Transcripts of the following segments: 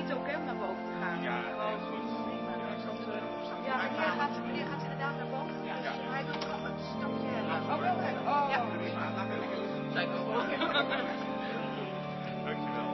tijd ook hè, om naar boven te gaan. Ja, dat is goed. Ja, meneer gaat inderdaad naar boven. Ja. Dus hij doet nog een stapje. Oh, wel hè? Oh, Ja. prima. Dan ben ik even. Zijn we ook. Dankjewel.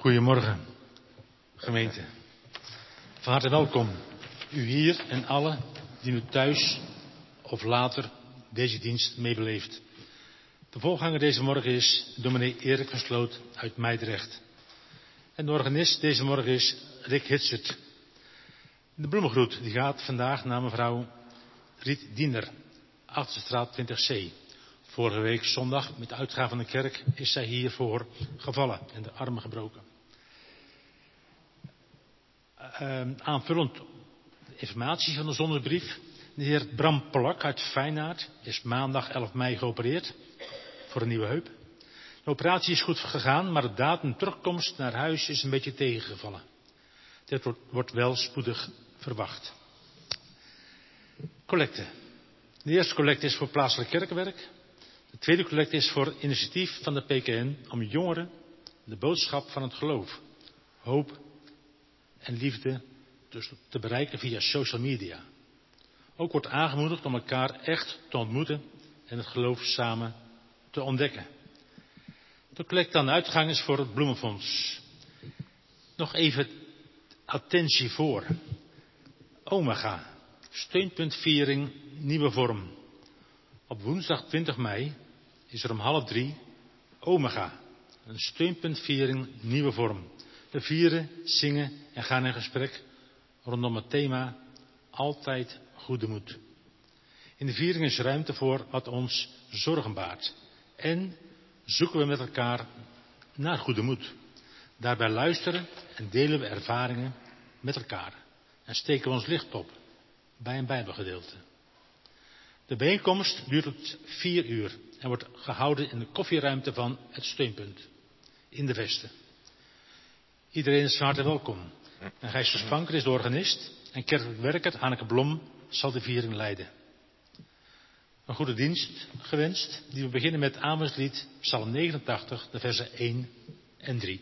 Goedemorgen, gemeente. Van harte welkom, u hier en allen die nu thuis of later deze dienst meebeleeft. De voorganger deze morgen is dominee Erik van Sloot uit Meidrecht. En de organist deze morgen is Rick Hitsert. De bloemengroet die gaat vandaag naar mevrouw Riet Diener, Achterstraat 20C. Vorige week zondag met de uitgaan van de kerk is zij hiervoor gevallen en de armen gebroken. Aanvullend informatie van de zondagsbrief. De heer Bram Polak uit Feyenaard is maandag 11 mei geopereerd voor een nieuwe heup. De operatie is goed gegaan, maar de datum terugkomst naar huis is een beetje tegengevallen. Dit wordt wel spoedig verwacht. Collecte. De eerste collecte is voor plaatselijk kerkenwerk. De tweede collecte is voor initiatief van de PKN om jongeren de boodschap van het geloof, hoop en liefde dus te bereiken via social media. Ook wordt aangemoedigd om elkaar echt te ontmoeten en het geloof samen te ontdekken. De collecte aan de uitgang is voor het Bloemenfonds. Nog even attentie voor. Omega, steunpuntviering, nieuwe vorm. Op woensdag 20 mei is er om 2:30 Omega, een steunpuntviering, nieuwe vorm. We vieren, zingen en gaan in gesprek rondom het thema altijd goede moed. In de viering is ruimte voor wat ons zorgen baart. En zoeken we met elkaar naar goede moed. Daarbij luisteren en delen we ervaringen met elkaar. En steken we ons licht op bij een Bijbelgedeelte. De bijeenkomst duurt tot 4 uur en wordt gehouden in de koffieruimte van het steunpunt in de Vesten. Iedereen is van harte welkom. En Gijs Verspanker is de organist en kerkelijk werker Anneke Blom zal de viering leiden. Een goede dienst gewenst, die we beginnen met Amerslied Psalm 89, de versen 1 en 3.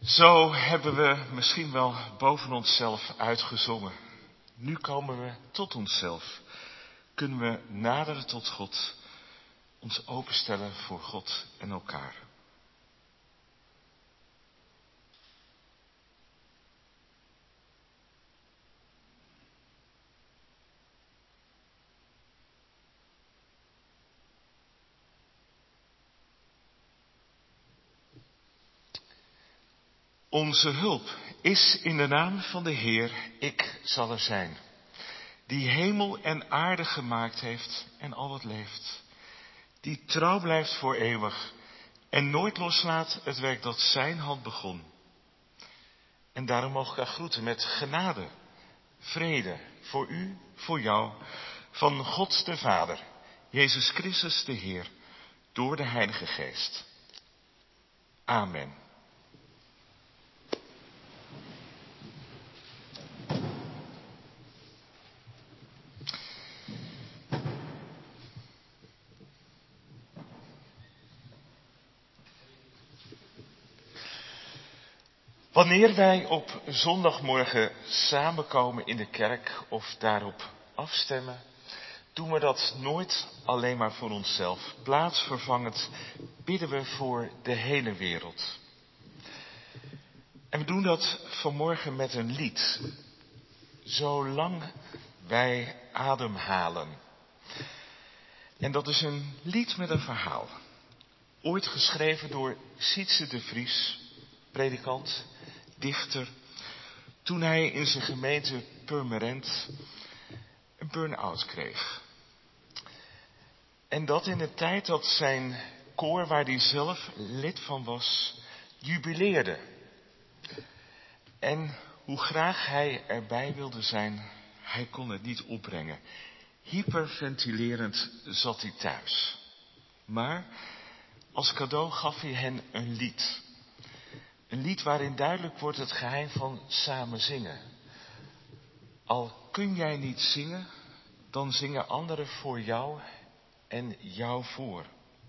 Zo hebben we misschien wel boven onszelf uitgezongen. Nu komen we tot onszelf. Kunnen we naderen tot God. Ons openstellen voor God en elkaar. Onze hulp is in de naam van de Heer, ik zal er zijn. Die hemel en aarde gemaakt heeft en al wat leeft. Die trouw blijft voor eeuwig en nooit loslaat het werk dat zijn hand begon. En daarom mogen we elkaar groeten met genade, vrede voor u, voor jou, van God de Vader, Jezus Christus de Heer, door de Heilige Geest. Amen. Wanneer wij op zondagmorgen samenkomen in de kerk of daarop afstemmen, doen we dat nooit alleen maar voor onszelf. Plaatsvervangend bidden we voor de hele wereld. En we doen dat vanmorgen met een lied. Zolang wij ademhalen. En dat is een lied met een verhaal. Ooit geschreven door Sietse de Vries, predikant, dichter, toen hij in zijn gemeente Purmerend een burn-out kreeg. En dat in de tijd dat zijn koor, waar hij zelf lid van was, jubileerde. En hoe graag hij erbij wilde zijn, hij kon het niet opbrengen. Hyperventilerend zat hij thuis. Maar als cadeau gaf hij hen een lied. Een lied waarin duidelijk wordt het geheim van samen zingen. Al kun jij niet zingen, dan zingen anderen voor jou en jou voor.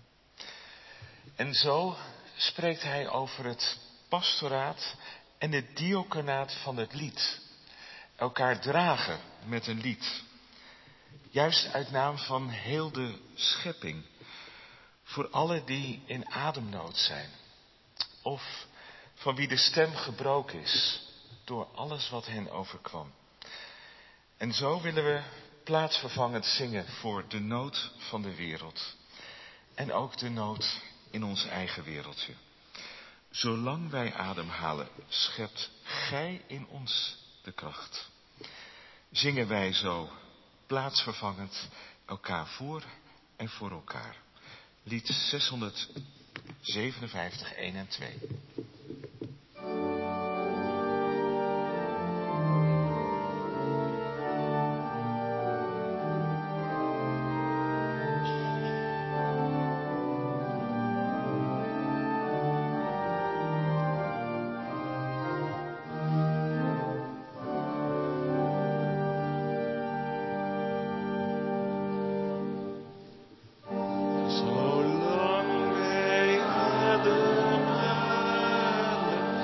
En zo spreekt hij over het pastoraat en het diaconaat van het lied. Elkaar dragen met een lied. Juist uit naam van heel de schepping. Voor allen die in ademnood zijn. Of van wie de stem gebroken is door alles wat hen overkwam. En zo willen we plaatsvervangend zingen voor de nood van de wereld. En ook de nood in ons eigen wereldje. Zolang wij ademhalen, schept gij in ons de kracht. Zingen wij zo plaatsvervangend elkaar voor en voor elkaar. Lied 657, 1 en 2. Zolang wij ademhalen,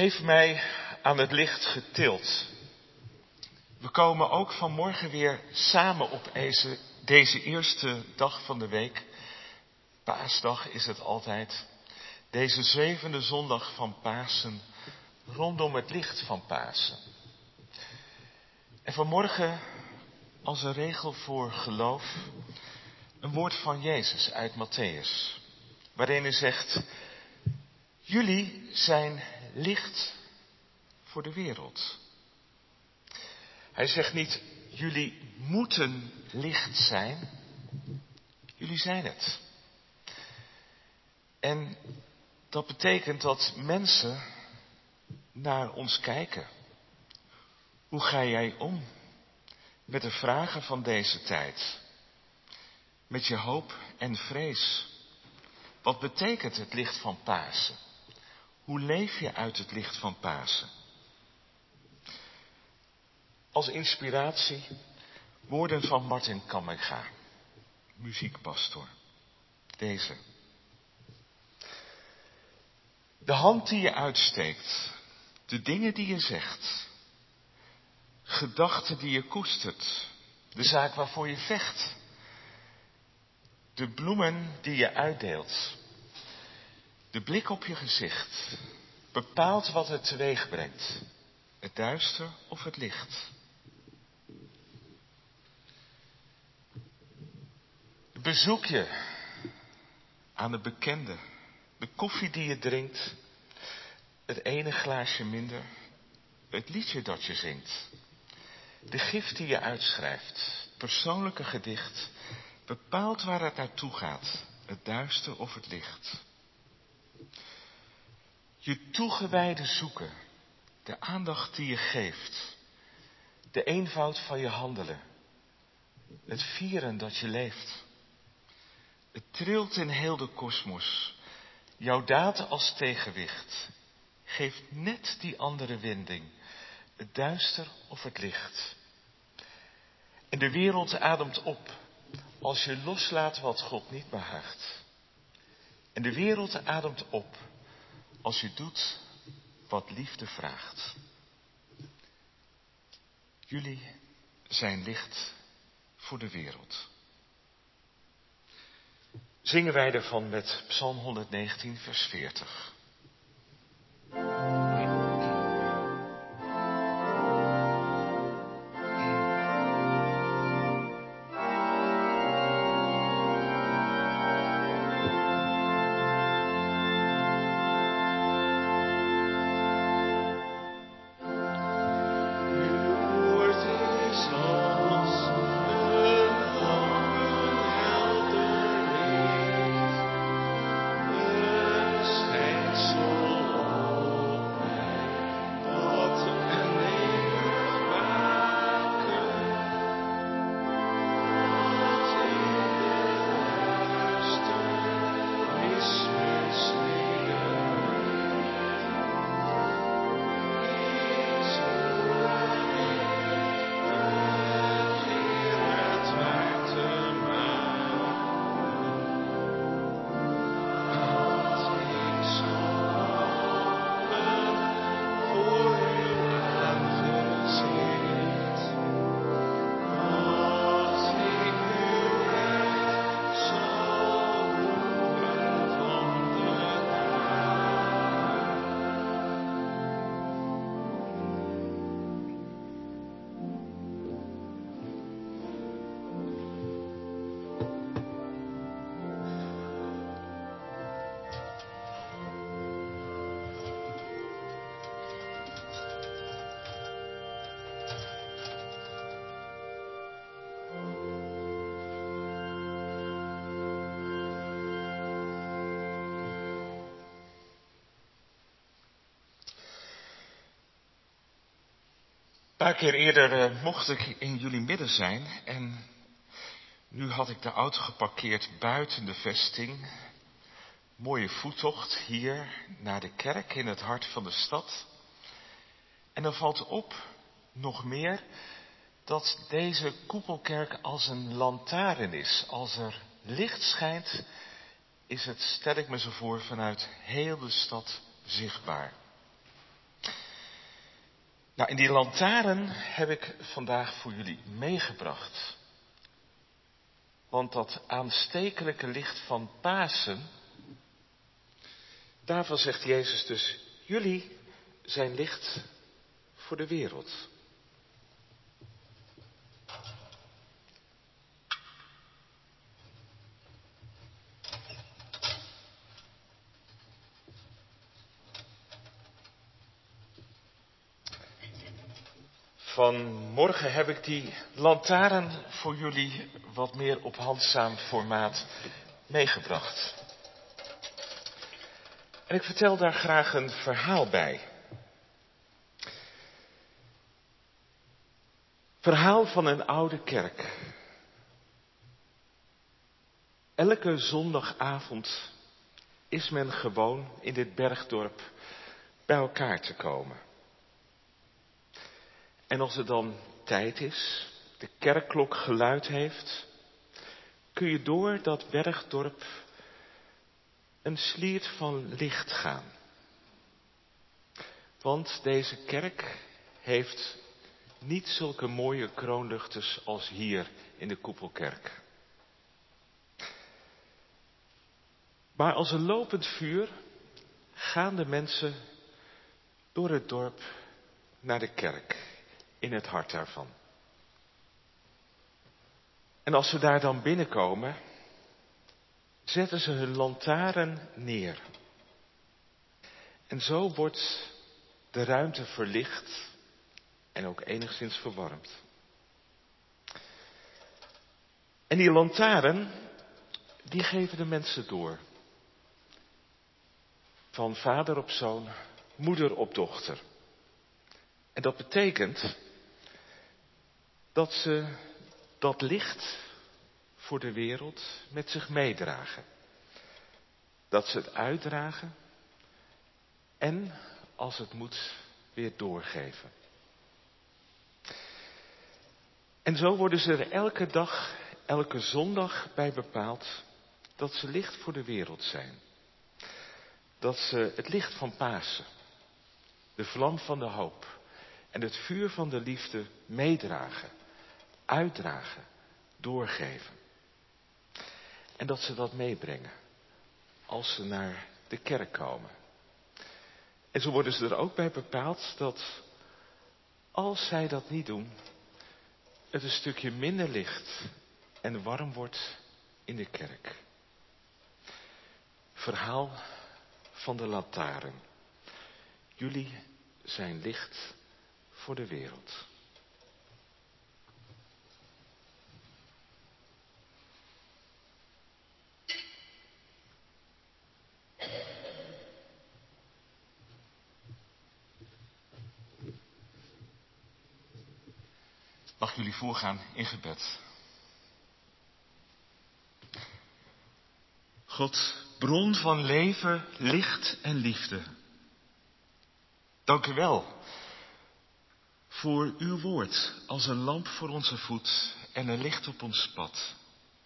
heeft mij aan het licht getild. We komen ook vanmorgen weer samen op deze eerste dag van de week. Paasdag is het altijd. Deze 7e zondag van Pasen, rondom het licht van Pasen. En vanmorgen, als een regel voor geloof, een woord van Jezus uit Mattheüs. Waarin hij zegt, jullie zijn licht voor de wereld. Hij zegt niet, jullie moeten licht zijn. Jullie zijn het. En dat betekent dat mensen naar ons kijken. Hoe ga jij om met de vragen van deze tijd? Met je hoop en vrees. Wat betekent het licht van Pasen? Hoe leef je uit het licht van Pasen? Als inspiratie woorden van Martin Kamminga, muziekpastor. Deze. De hand die je uitsteekt, de dingen die je zegt, gedachten die je koestert, de zaak waarvoor je vecht, de bloemen die je uitdeelt, de blik op je gezicht, bepaalt wat het teweeg brengt, het duister of het licht. Bezoek je aan de bekende, de koffie die je drinkt, het ene glaasje minder, het liedje dat je zingt, de gift die je uitschrijft, het persoonlijke gedicht, bepaalt waar het naartoe gaat, het duister of het licht. Je toegewijde zoeken, de aandacht die je geeft, de eenvoud van je handelen, het vieren dat je leeft. Het trilt in heel de kosmos, jouw daad als tegenwicht, geeft net die andere winding, het duister of het licht. En de wereld ademt op, als je loslaat wat God niet behaagt. En de wereld ademt op, als je doet wat liefde vraagt. Jullie zijn licht voor de wereld. Zingen wij ervan met Psalm 119, vers 40. Een paar keer eerder mocht ik in jullie midden zijn en nu had ik de auto geparkeerd buiten de vesting. Mooie voettocht hier naar de kerk in het hart van de stad. En dan valt op, nog meer, dat deze koepelkerk als een lantaarn is. Als er licht schijnt, is het, stel ik me zo voor, vanuit heel de stad zichtbaar. Nou, en die lantaarn heb ik vandaag voor jullie meegebracht. Want dat aanstekelijke licht van Pasen, daarvan zegt Jezus dus, jullie zijn licht voor de wereld. Vanmorgen heb ik die lantaarn voor jullie wat meer op handzaam formaat meegebracht. En ik vertel daar graag een verhaal bij. Verhaal van een oude kerk. Elke zondagavond is men gewoon in dit bergdorp bij elkaar te komen. En als het dan tijd is, de kerkklok geluid heeft, kun je door dat bergdorp een sliert van licht gaan. Want deze kerk heeft niet zulke mooie kroonluchters als hier in de Koepelkerk. Maar als een lopend vuur gaan de mensen door het dorp naar de kerk, in het hart daarvan. En als ze daar dan binnenkomen, zetten ze hun lantaarn neer. En zo wordt de ruimte verlicht en ook enigszins verwarmd. En die lantaarn, die geven de mensen door. Van vader op zoon, moeder op dochter. En dat betekent dat ze dat licht voor de wereld met zich meedragen. Dat ze het uitdragen en, als het moet, weer doorgeven. En zo worden ze er elke dag, elke zondag bij bepaald dat ze licht voor de wereld zijn. Dat ze het licht van Pasen, de vlam van de hoop en het vuur van de liefde meedragen, uitdragen, doorgeven. En dat ze dat meebrengen als ze naar de kerk komen. En zo worden ze er ook bij bepaald dat als zij dat niet doen, het een stukje minder licht en warm wordt in de kerk. Verhaal van de lantaarn. Jullie zijn licht voor de wereld. Mag jullie voorgaan in gebed. God, bron van leven, licht en liefde. Dank u wel voor uw woord als een lamp voor onze voet en een licht op ons pad.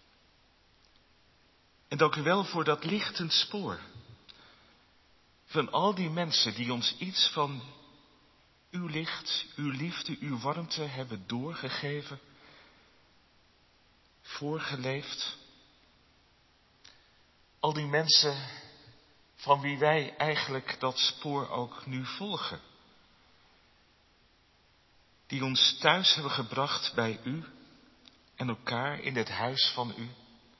En dank u wel voor dat lichtend spoor van al die mensen die ons iets van uw licht, uw liefde, uw warmte hebben doorgegeven, voorgeleefd. Al die mensen van wie wij eigenlijk dat spoor ook nu volgen. Die ons thuis hebben gebracht bij u en elkaar in het huis van u.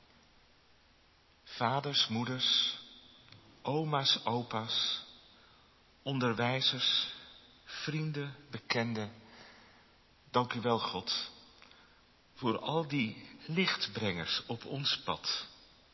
Vaders, moeders, oma's, opa's, onderwijzers, vrienden, bekenden. Dank u wel, God, voor al die lichtbrengers op ons pad.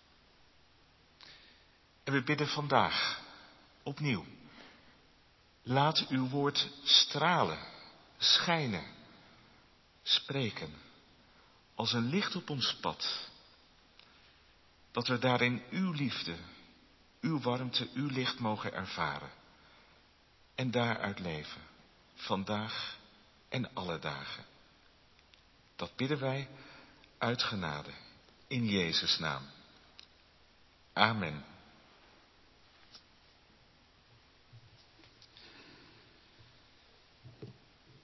En we bidden vandaag opnieuw. Laat uw woord stralen, schijnen, spreken als een licht op ons pad. Dat we daarin uw liefde, uw warmte, uw licht mogen ervaren. En daaruit leven, vandaag en alle dagen. Dat bidden wij uit genade, in Jezus' naam. Amen.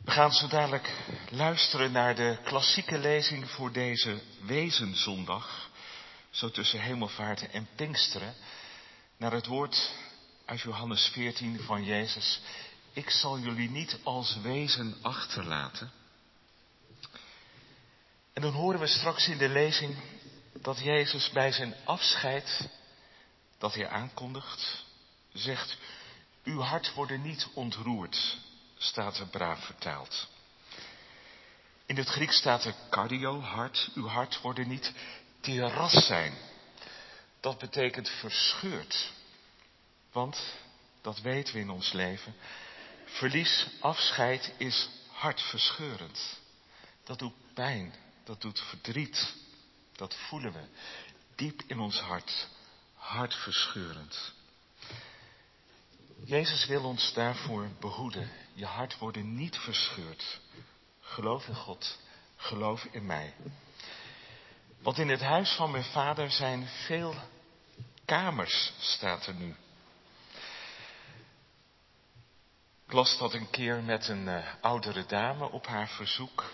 We gaan zo dadelijk luisteren naar de klassieke lezing voor deze Wezenzondag, zo tussen Hemelvaart en Pinksteren, naar het woord uit Johannes 14 van Jezus: ik zal jullie niet als wezen achterlaten. En dan horen we straks in de lezing dat Jezus bij zijn afscheid, dat hij aankondigt, zegt: uw hart wordt niet ontroerd, staat er braaf vertaald. In het Grieks staat er cardio, hart. Uw hart wordt niet terras zijn. Dat betekent verscheurd. Want, dat weten we in ons leven, verlies, afscheid is hartverscheurend. Dat doet pijn, dat doet verdriet. Dat voelen we diep in ons hart, hartverscheurend. Jezus wil ons daarvoor behoeden. Je hart wordt niet verscheurd. Geloof in God, geloof in mij. Want in het huis van mijn vader zijn veel kamers, staat er nu. Ik las dat een keer met een oudere dame op haar verzoek.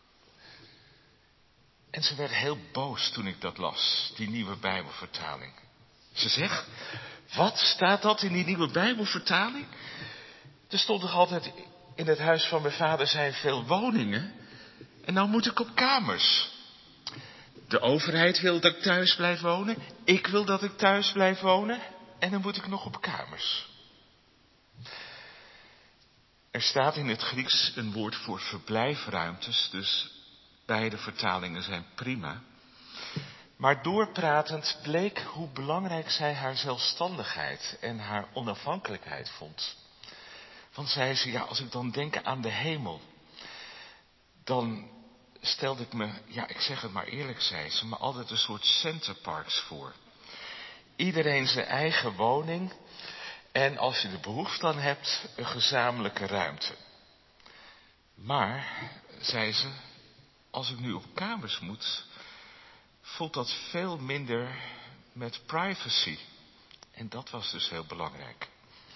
En ze werd heel boos toen ik dat las, die nieuwe Bijbelvertaling. Ze zegt: wat staat dat in die nieuwe Bijbelvertaling? Er stond toch altijd: in het huis van mijn vader zijn veel woningen. En nou moet ik op kamers. De overheid wil dat ik thuis blijf wonen. Ik wil dat ik thuis blijf wonen. En dan moet ik nog op kamers. Er staat in het Grieks een woord voor verblijfruimtes. Dus beide vertalingen zijn prima. Maar doorpratend bleek hoe belangrijk zij haar zelfstandigheid en haar onafhankelijkheid vond. Want zei ze: ja, als ik dan denk aan de hemel, dan stelde ik me, ja, ik zeg het maar eerlijk, zei ze, maar altijd een soort centerparks voor. Iedereen zijn eigen woning en als je er behoefte aan hebt, een gezamenlijke ruimte. Maar, zei ze, als ik nu op kamers moet, voelt dat veel minder met privacy. En dat was dus heel belangrijk.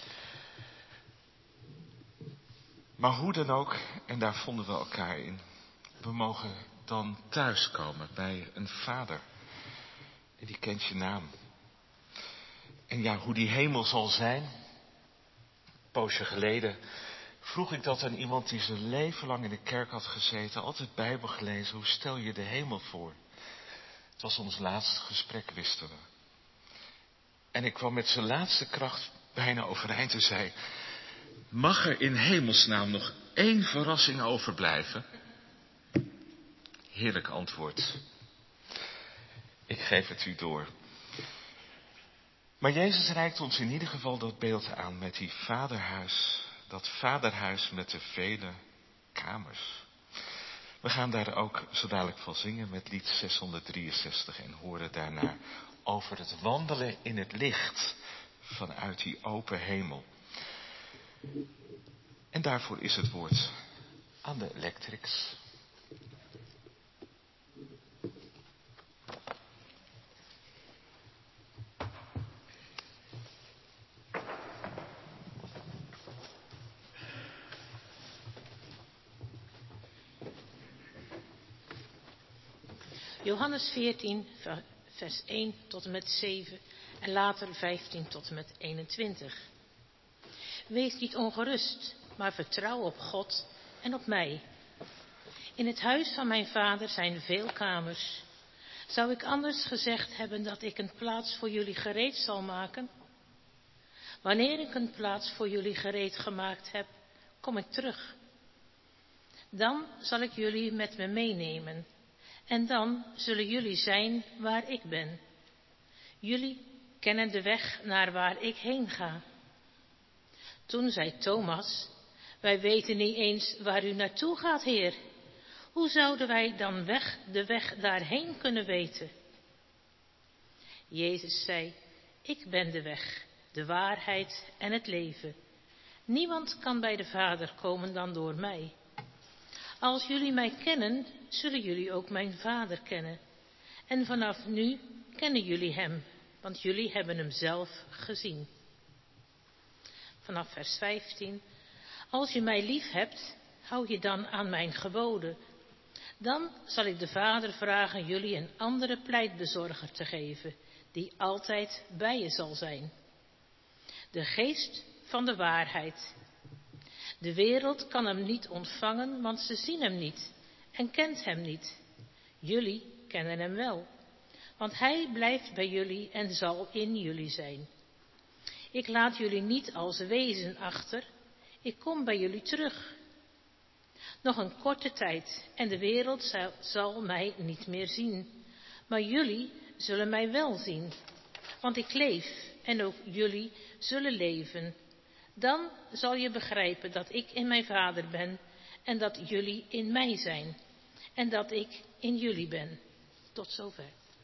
Maar hoe dan ook, en daar vonden we elkaar in, we mogen dan thuiskomen bij een vader. En die kent je naam. En ja, hoe die hemel zal zijn. Een poosje geleden vroeg ik dat aan iemand die zijn leven lang in de kerk had gezeten, altijd Bijbel gelezen. Hoe stel je de hemel voor? Het was ons laatste gesprek, wisten we. En ik kwam met zijn laatste kracht bijna overeind en zei: mag er in hemelsnaam nog 1 verrassing overblijven? Heerlijk antwoord. Ik geef het u door. Maar Jezus reikt ons in ieder geval dat beeld aan met die vaderhuis. Dat vaderhuis met de vele kamers. We gaan daar ook zo dadelijk van zingen met lied 663 en horen daarna over het wandelen in het licht vanuit die open hemel. En daarvoor is het woord aan de Electrics. Johannes 14, vers 1 tot en met 7 en later 15 tot en met 21. Wees niet ongerust, maar vertrouw op God en op mij. In het huis van mijn vader zijn veel kamers. Zou ik anders gezegd hebben dat ik een plaats voor jullie gereed zal maken? Wanneer ik een plaats voor jullie gereed gemaakt heb, kom ik terug. Dan zal ik jullie met me meenemen. En dan zullen jullie zijn waar ik ben. Jullie kennen de weg naar waar ik heen ga. Toen zei Thomas: wij weten niet eens waar u naartoe gaat, Heer. Hoe zouden wij dan de weg daarheen kunnen weten? Jezus zei: ik ben de weg, de waarheid en het leven. Niemand kan bij de Vader komen dan door mij. Als jullie mij kennen, zullen jullie ook mijn Vader kennen. En vanaf nu kennen jullie hem, want jullie hebben hem zelf gezien. Vanaf vers 15. Als je mij lief hebt, hou je dan aan mijn geboden. Dan zal ik de Vader vragen jullie een andere pleitbezorger te geven, die altijd bij je zal zijn. De geest van de waarheid. De wereld kan hem niet ontvangen, want ze zien hem niet en kent hem niet. Jullie kennen hem wel, want hij blijft bij jullie en zal in jullie zijn. Ik laat jullie niet als wezen achter, ik kom bij jullie terug. Nog een korte tijd en de wereld zal mij niet meer zien, maar jullie zullen mij wel zien, want ik leef en ook jullie zullen leven. Dan zal je begrijpen dat ik in mijn Vader ben en dat jullie in mij zijn en dat ik in jullie ben. Tot zover.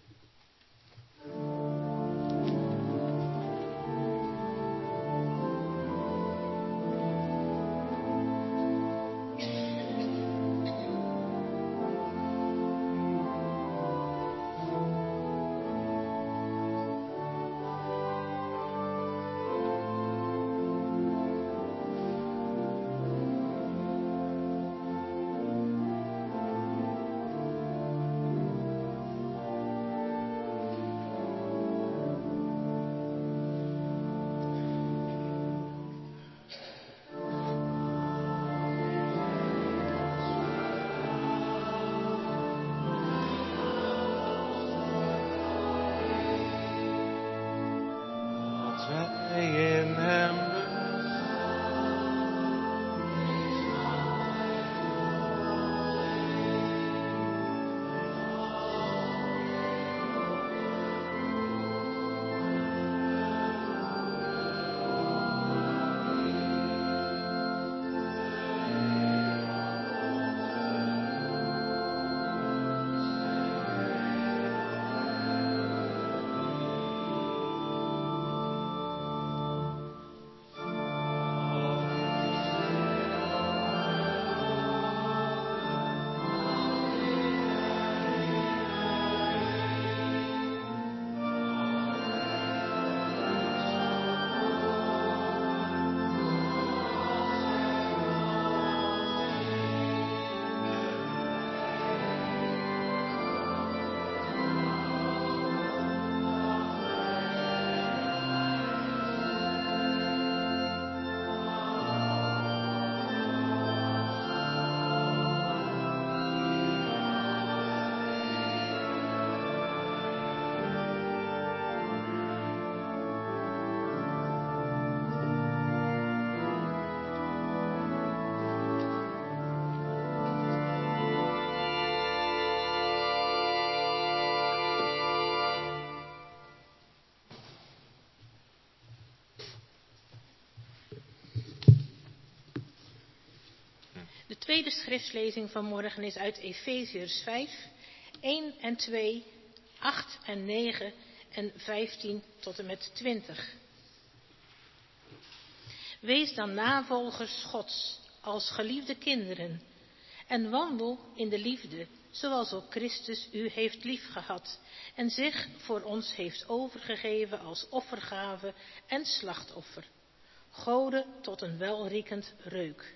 De tweede schriftlezing van morgen is uit Efeziërs 5, 1 en 2, 8 en 9 en 15 tot en met 20. Wees dan navolgers Gods als geliefde kinderen en wandel in de liefde, zoals ook Christus u heeft liefgehad en zich voor ons heeft overgegeven als offergave en slachtoffer, Gode tot een welriekend reuk.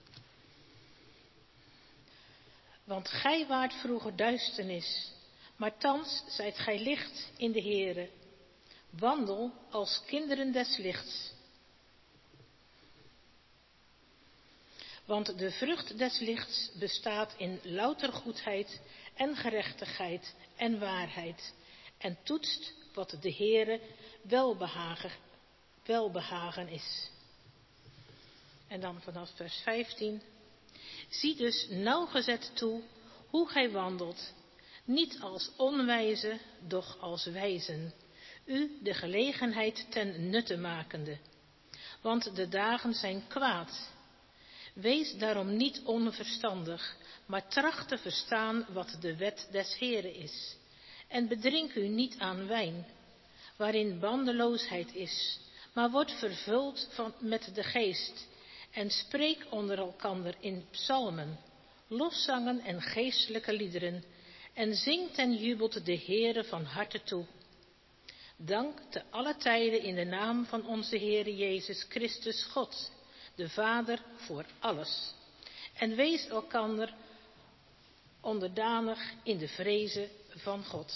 Want gij waart vroeger duisternis, maar thans zijt gij licht in de Heere. Wandel als kinderen des lichts. Want de vrucht des lichts bestaat in louter goedheid en gerechtigheid en waarheid en toetst wat de Heere welbehagen is. En dan vanaf vers 15. Zie dus nauwgezet toe hoe gij wandelt, niet als onwijze, doch als wijzen, u de gelegenheid ten nutte makende. Want de dagen zijn kwaad. Wees daarom niet onverstandig, maar tracht te verstaan wat de wet des Heeren is. En bedrink u niet aan wijn, waarin bandeloosheid is, maar word vervuld met de geest. En spreek onder elkander in psalmen, lofzangen en geestelijke liederen. En zingt en jubelt de Heere van harte toe. Dank te alle tijden in de naam van onze Heere Jezus Christus God, de Vader voor alles. En wees elkander onderdanig in de vreze van God.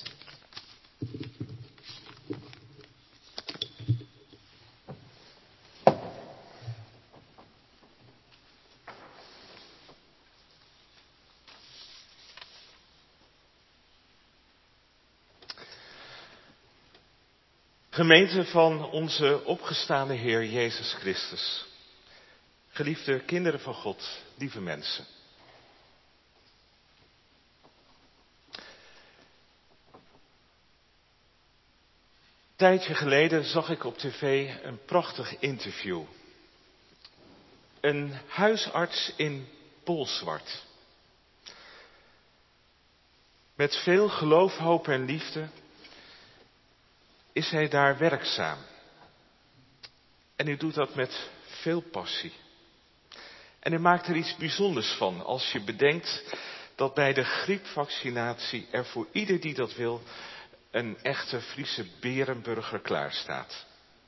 Gemeente van onze opgestane Heer Jezus Christus. Geliefde kinderen van God, lieve mensen. Een tijdje geleden zag ik op tv een prachtig interview. Een huisarts in Bolsward. Met veel geloof, hoop en liefde is hij daar werkzaam. En hij doet dat met veel passie. En hij maakt er iets bijzonders van als je bedenkt dat bij de griepvaccinatie er voor ieder die dat wil een echte Friese berenburger klaarstaat.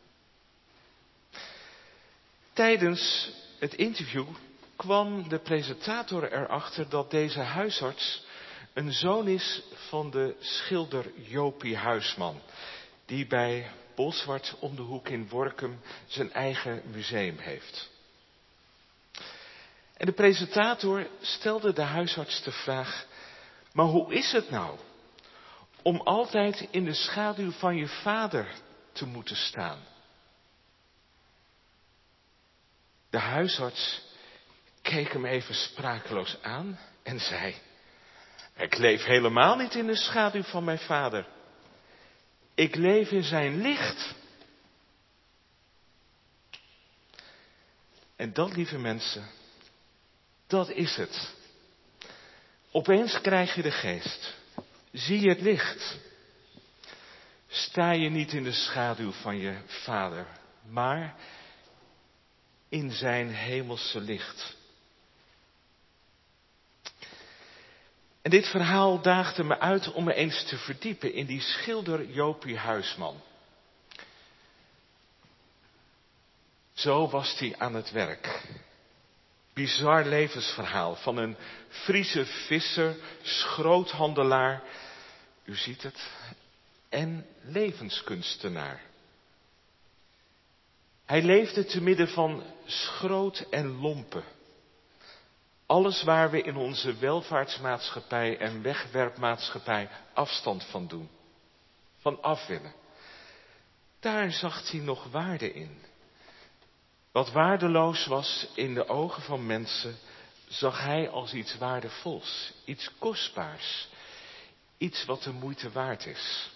Tijdens het interview kwam de presentator erachter dat deze huisarts een zoon is van de schilder Jopie Huisman, die bij Bolsward om de hoek in Workum zijn eigen museum heeft. En de presentator stelde de huisarts de vraag: maar hoe is het nou om altijd in de schaduw van je vader te moeten staan? De huisarts keek hem even sprakeloos aan en zei: ik leef helemaal niet in de schaduw van mijn vader. Ik leef in zijn licht. En dat, lieve mensen, dat is het. Opeens krijg je de geest. Zie je het licht. Sta je niet in de schaduw van je vader, maar in zijn hemelse licht. En dit verhaal daagde me uit om me eens te verdiepen in die schilder Jopie Huisman. Zo was hij aan het werk. Bizar levensverhaal van een Friese visser, schroothandelaar, u ziet het, en levenskunstenaar. Hij leefde te midden van schroot en lompen. Alles waar we in onze welvaartsmaatschappij en wegwerpmaatschappij afstand van doen. Van af willen. Daar zag hij nog waarde in. Wat waardeloos was in de ogen van mensen, zag hij als iets waardevols. Iets kostbaars. Iets wat de moeite waard is.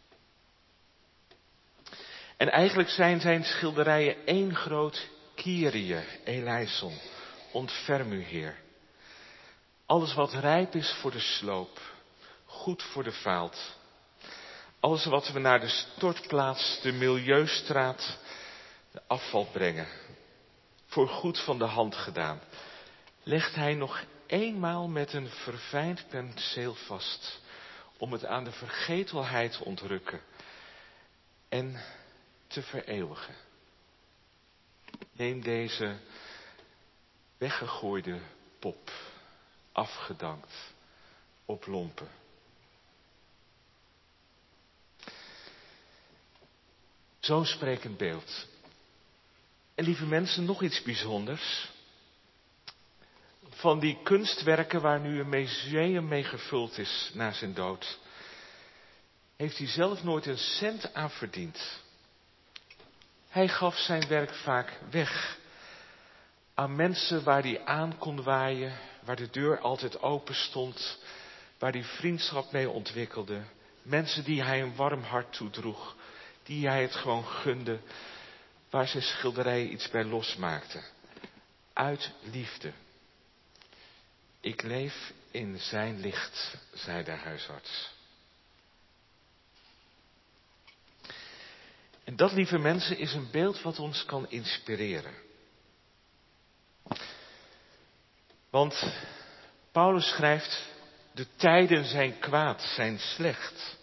En eigenlijk zijn zijn schilderijen één groot Kyrie eleison. Ontferm u, Heer. Alles wat rijp is voor de sloop, goed voor de vaalt. Alles wat we naar de stortplaats, de milieustraat, de afval brengen. Voor goed van de hand gedaan. Legt hij nog eenmaal met een verfijnd penseel vast. Om het aan de vergetelheid te ontrukken. En te vereeuwigen. Neem deze weggegooide pop, afgedankt, op lompen. Zo'n sprekend beeld. En lieve mensen, nog iets bijzonders. Van die kunstwerken waar nu een museum mee gevuld is na zijn dood, heeft hij zelf nooit een cent aan verdiend. Hij gaf zijn werk vaak weg aan mensen waar hij aan kon waaien, waar de deur altijd open stond, waar hij vriendschap mee ontwikkelde. Mensen die hij een warm hart toedroeg, die hij het gewoon gunde, waar zijn schilderijen iets bij losmaakten. Uit liefde. Ik leef in zijn licht, zei de huisarts. En dat, lieve mensen, is een beeld wat ons kan inspireren. Want Paulus schrijft, de tijden zijn kwaad, zijn slecht.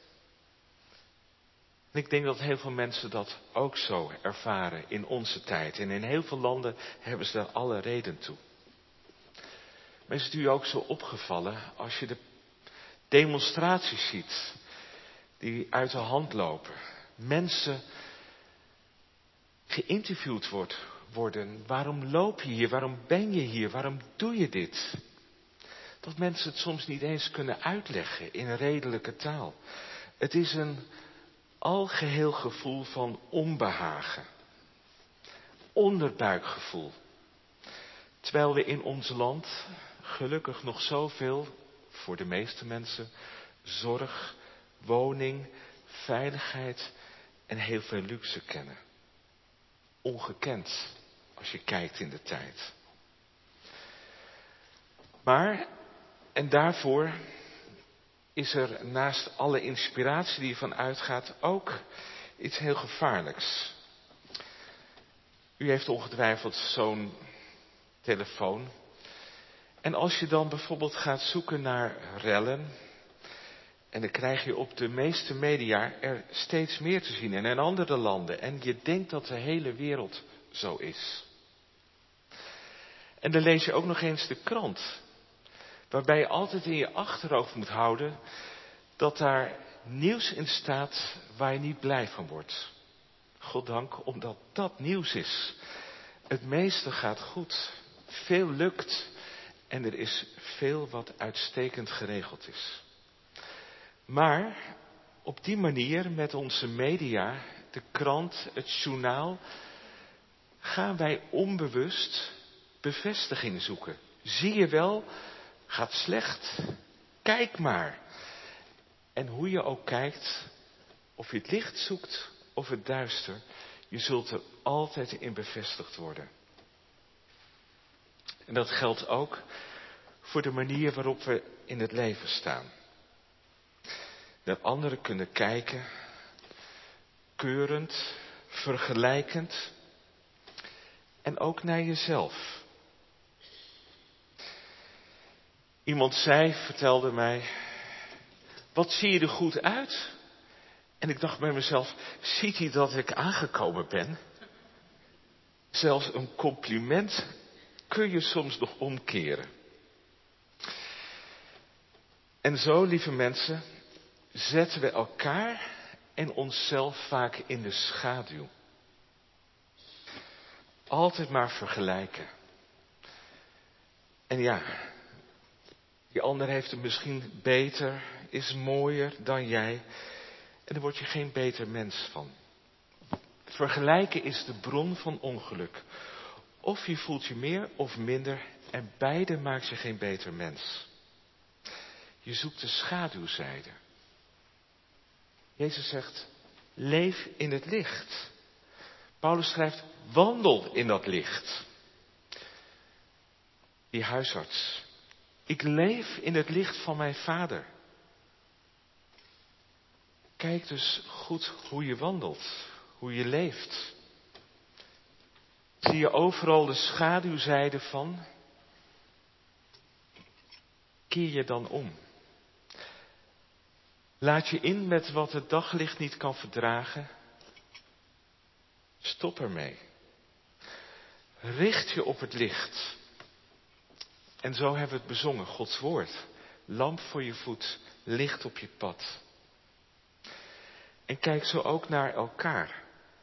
En ik denk dat heel veel mensen dat ook zo ervaren in onze tijd. En in heel veel landen hebben ze daar alle reden toe. Maar is het u ook zo opgevallen als je de demonstraties ziet die uit de hand lopen? Mensen geïnterviewd worden. Waarom loop je hier? Waarom ben je hier? Waarom doe je dit? Dat mensen het soms niet eens kunnen uitleggen in een redelijke taal. Het is een algeheel gevoel van onbehagen. Onderbuikgevoel. Terwijl we in ons land gelukkig nog zoveel, voor de meeste mensen, zorg, woning, veiligheid en heel veel luxe kennen. Ongekend als je kijkt in de tijd. Maar, en daarvoor is er naast alle inspiratie die ervan uitgaat ook iets heel gevaarlijks. U heeft ongetwijfeld zo'n telefoon. En als je dan bijvoorbeeld gaat zoeken naar rellen, en dan krijg je op de meeste media er steeds meer te zien en in andere landen. En je denkt dat de hele wereld zo is. En dan lees je ook nog eens de krant. Waarbij je altijd in je achterhoofd moet houden dat daar nieuws in staat waar je niet blij van wordt. Goddank, omdat dat nieuws is. Het meeste gaat goed. Veel lukt. En er is veel wat uitstekend geregeld is. Maar op die manier met onze media, de krant, het journaal, gaan wij onbewust bevestiging zoeken. Zie je wel, gaat slecht. Kijk maar. En hoe je ook kijkt, of je het licht zoekt of het duister, je zult er altijd in bevestigd worden. En dat geldt ook voor de manier waarop we in het leven staan. Naar anderen kunnen kijken, keurend, vergelijkend en ook naar jezelf. Iemand vertelde mij, wat zie je er goed uit? En ik dacht bij mezelf, ziet hij dat ik aangekomen ben? Zelfs een compliment kun je soms nog omkeren. En zo, lieve mensen, zetten we elkaar en onszelf vaak in de schaduw. Altijd maar vergelijken. En ja, die ander heeft het misschien beter, is mooier dan jij. En daar word je geen beter mens van. Vergelijken is de bron van ongeluk. Of je voelt je meer of minder en beide maakt je geen beter mens. Je zoekt de schaduwzijde. Jezus zegt, leef in het licht. Paulus schrijft, wandel in dat licht. Die huisarts. Ik leef in het licht van mijn Vader. Kijk dus goed hoe je wandelt, hoe je leeft. Zie je overal de schaduwzijde van? Keer je dan om. Laat je in met wat het daglicht niet kan verdragen. Stop ermee. Richt je op het licht. En zo hebben we het bezongen, Gods woord. Lamp voor je voet, licht op je pad. En kijk zo ook naar elkaar.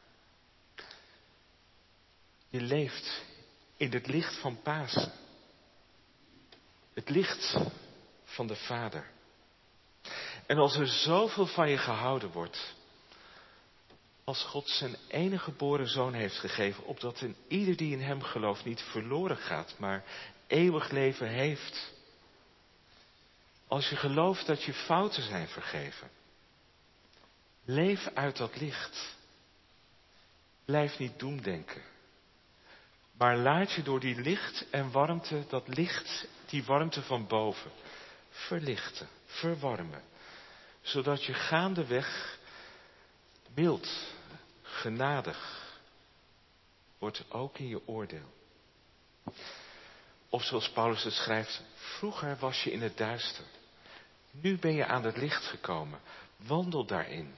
Je leeft in het licht van Pasen. Het licht van de Vader. En als er zoveel van je gehouden wordt, als God zijn enige geboren zoon heeft gegeven, opdat een ieder die in hem gelooft niet verloren gaat, maar eeuwig leven heeft. Als je gelooft dat je fouten zijn vergeven, leef uit dat licht. Blijf niet doemdenken. Maar laat je door die licht en warmte, dat licht, die warmte van boven, verlichten, verwarmen. Zodat je gaandeweg mild, genadig wordt ook in je oordeel. Of zoals Paulus het schrijft, vroeger was je in het duister. Nu ben je aan het licht gekomen. Wandel daarin.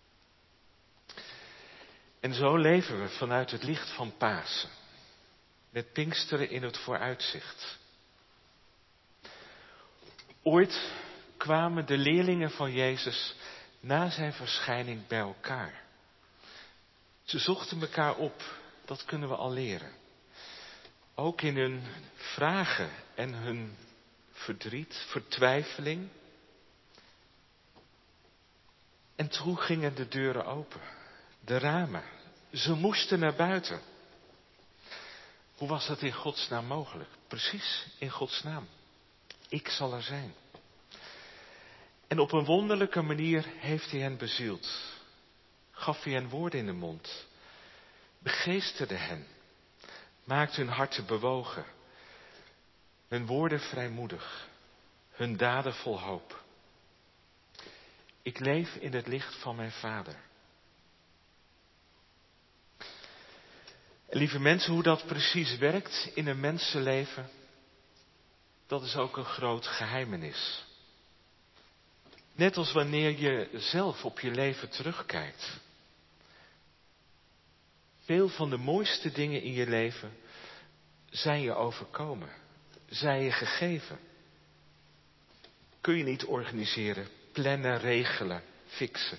En zo leven we vanuit het licht van Pasen. met Pinksteren in het vooruitzicht. Ooit kwamen de leerlingen van Jezus na zijn verschijning bij elkaar. Ze zochten elkaar op, dat kunnen we al leren. Ook in hun vragen en hun verdriet, vertwijfeling. En toen gingen de deuren open, de ramen. Ze moesten naar buiten. Hoe was dat in Gods naam mogelijk? Precies in Gods naam. Ik zal er zijn. En op een wonderlijke manier heeft hij hen bezield. Gaf hij hen woorden in de mond. Begeesterde hen. Maakte hun harten bewogen. Hun woorden vrijmoedig. Hun daden vol hoop. Ik leef in het licht van mijn Vader. En lieve mensen, hoe dat precies werkt in een mensenleven, dat is ook een groot geheimenis. Net als wanneer je zelf op je leven terugkijkt. Veel van de mooiste dingen in je leven zijn je overkomen, zijn je gegeven. Kun je niet organiseren, plannen, regelen, fixen.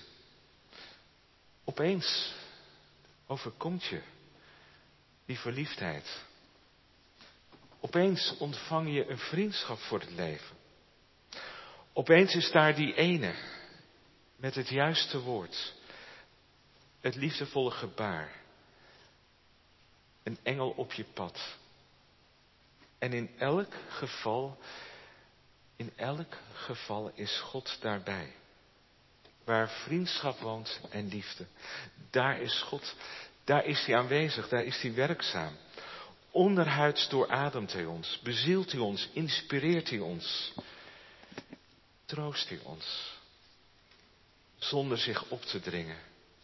Opeens overkomt je die verliefdheid. Opeens ontvang je een vriendschap voor het leven. Opeens is daar die ene met het juiste woord, het liefdevolle gebaar, een engel op je pad. En in elk geval is God daarbij. Waar vriendschap woont en liefde, daar is God, daar is hij aanwezig, daar is hij werkzaam. Onderhuids doorademt hij ons, bezielt hij ons, inspireert hij ons. Troost hij ons, zonder zich op te dringen.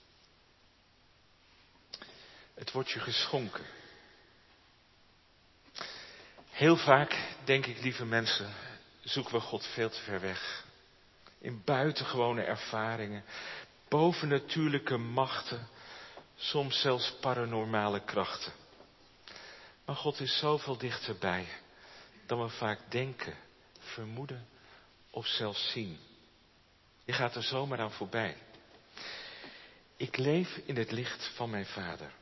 Het wordt je geschonken. Heel vaak, denk ik, lieve mensen, zoeken we God veel te ver weg. In buitengewone ervaringen, bovennatuurlijke machten, soms zelfs paranormale krachten. Maar God is zoveel dichterbij dan we vaak denken, vermoeden of zelfs zien. Je gaat er zomaar aan voorbij. Ik leef in het licht van mijn Vader.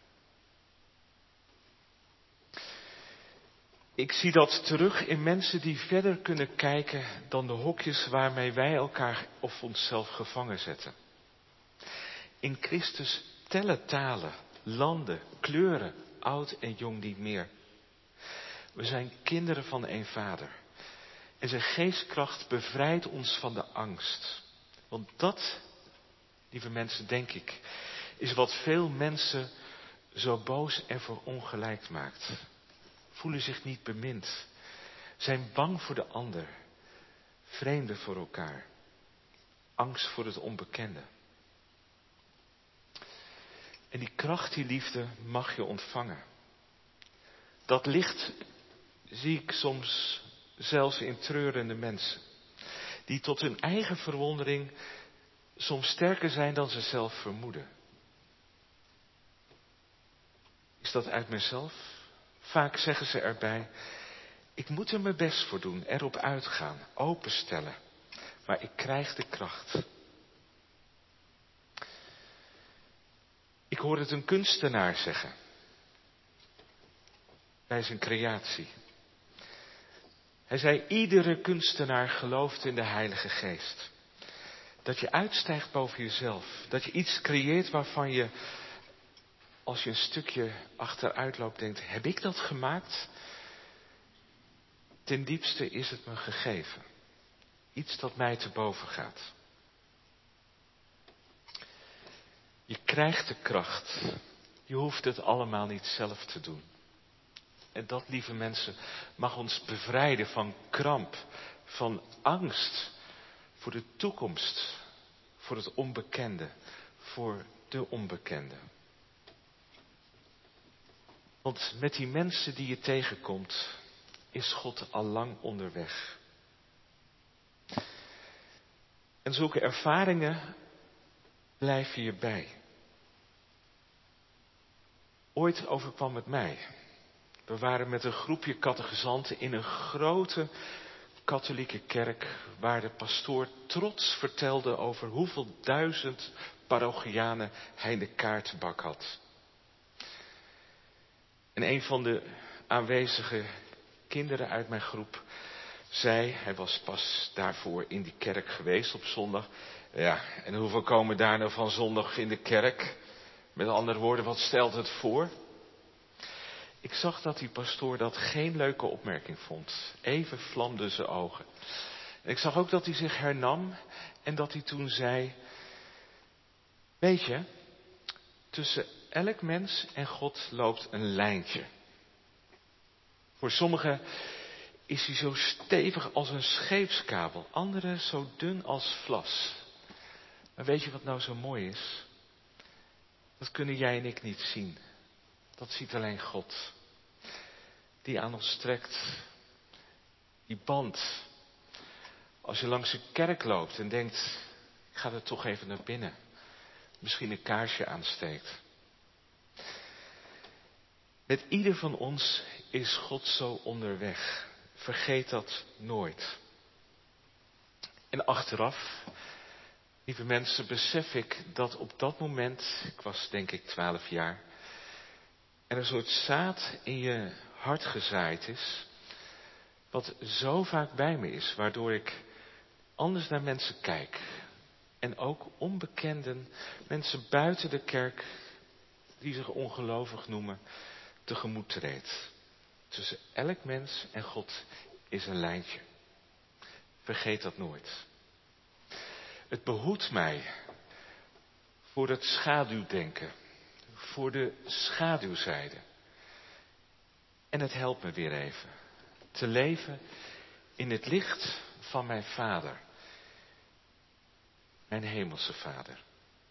Ik zie dat terug in mensen die verder kunnen kijken dan de hokjes waarmee wij elkaar of onszelf gevangen zetten. In Christus tellen talen, landen, kleuren, oud en jong niet meer. We zijn kinderen van één Vader. En zijn geestkracht bevrijdt ons van de angst. Want dat, lieve mensen, denk ik, is wat veel mensen zo boos en verongelijkt maakt. Voelen zich niet bemind. Zijn bang voor de ander. Vreemden voor elkaar. Angst voor het onbekende. En die kracht, die liefde mag je ontvangen. Dat licht zie ik soms zelfs in treurende mensen. Die tot hun eigen verwondering soms sterker zijn dan ze zelf vermoeden. Is dat uit mezelf? Vaak zeggen ze erbij, ik moet er mijn best voor doen, erop uitgaan, openstellen. Maar ik krijg de kracht. Ik hoor het een kunstenaar zeggen. Bij zijn creatie. Hij zei, iedere kunstenaar gelooft in de Heilige Geest. Dat je uitstijgt boven jezelf. Dat je iets creëert waarvan je, als je een stukje achteruit loopt, denkt, heb ik dat gemaakt? Ten diepste is het me gegeven. Iets dat mij te boven gaat. Je krijgt de kracht. Je hoeft het allemaal niet zelf te doen. En dat, lieve mensen, mag ons bevrijden van kramp, van angst voor de toekomst, voor het onbekende, voor de onbekende. Want met die mensen die je tegenkomt, is God al lang onderweg. En zulke ervaringen blijven je bij. Ooit overkwam het mij. We waren met een groepje catechizanten in een grote katholieke kerk waar de pastoor trots vertelde over hoeveel 1000 parochianen hij in de kaartenbak had. En een van de aanwezige kinderen uit mijn groep zei, hij was pas daarvoor in die kerk geweest op zondag. Ja, en hoeveel komen daar nou van zondag in de kerk? Met andere woorden, wat stelt het voor? Ik zag dat die pastoor dat geen leuke opmerking vond. Even vlamden zijn ogen. En ik zag ook dat hij zich hernam en dat hij toen zei, weet je, tussen elk mens en God loopt een lijntje. Voor sommigen is hij zo stevig als een scheepskabel, anderen zo dun als vlas. Maar weet je wat nou zo mooi is? Dat kunnen jij en ik niet zien. Dat ziet alleen God. Die aan ons trekt. Die band. Als je langs een kerk loopt en denkt, ik ga er toch even naar binnen. Misschien een kaarsje aansteekt. Met ieder van ons is God zo onderweg. Vergeet dat nooit. En achteraf, lieve mensen, besef ik dat op dat moment, ik was denk ik 12 jaar, er een soort zaad in je hart gezaaid is, wat zo vaak bij me is, waardoor ik anders naar mensen kijk. En ook onbekenden, mensen buiten de kerk, die zich ongelovig noemen, tegemoet treedt. Tussen elk mens en God is een lijntje. Vergeet dat nooit. Het behoedt mij voor het schaduwdenken, voor de schaduwzijde. En het helpt me weer even te leven in het licht van mijn Vader, mijn hemelse Vader.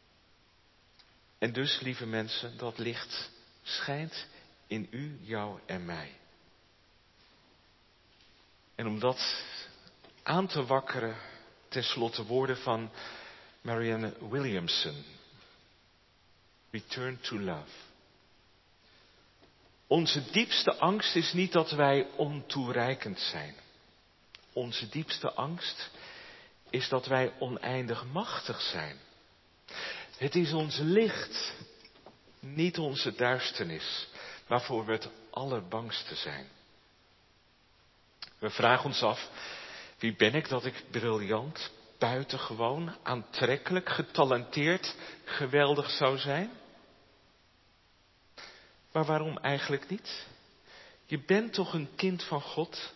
En dus, lieve mensen, dat licht schijnt in u, jou en mij. En om dat aan te wakkeren, tenslotte woorden van Marianne Williamson. Return to love. Onze diepste angst is niet dat wij ontoereikend zijn. Onze diepste angst is dat wij oneindig machtig zijn. Het is ons licht, niet onze duisternis, waarvoor we het allerbangste zijn. We vragen ons af, wie ben ik dat ik briljant, buitengewoon, aantrekkelijk, getalenteerd, geweldig zou zijn? Maar waarom eigenlijk niet? Je bent toch een kind van God?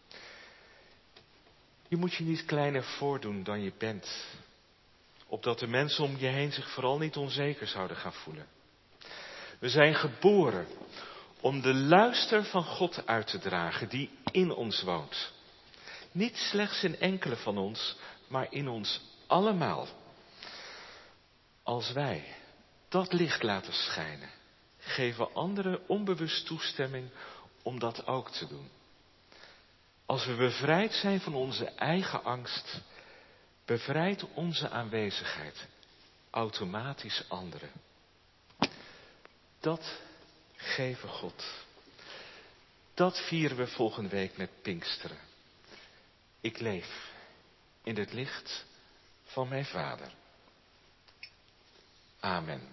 Je moet je niet kleiner voordoen dan je bent. Opdat de mensen om je heen zich vooral niet onzeker zouden gaan voelen. We zijn geboren om de luister van God uit te dragen die in ons woont. Niet slechts in enkele van ons, maar in ons allemaal. Als wij dat licht laten schijnen, geven anderen onbewust toestemming om dat ook te doen. Als we bevrijd zijn van onze eigen angst, bevrijdt onze aanwezigheid automatisch anderen. Dat geven God. Dat vieren we volgende week met Pinksteren. Ik leef in het licht van mijn Vader. Amen.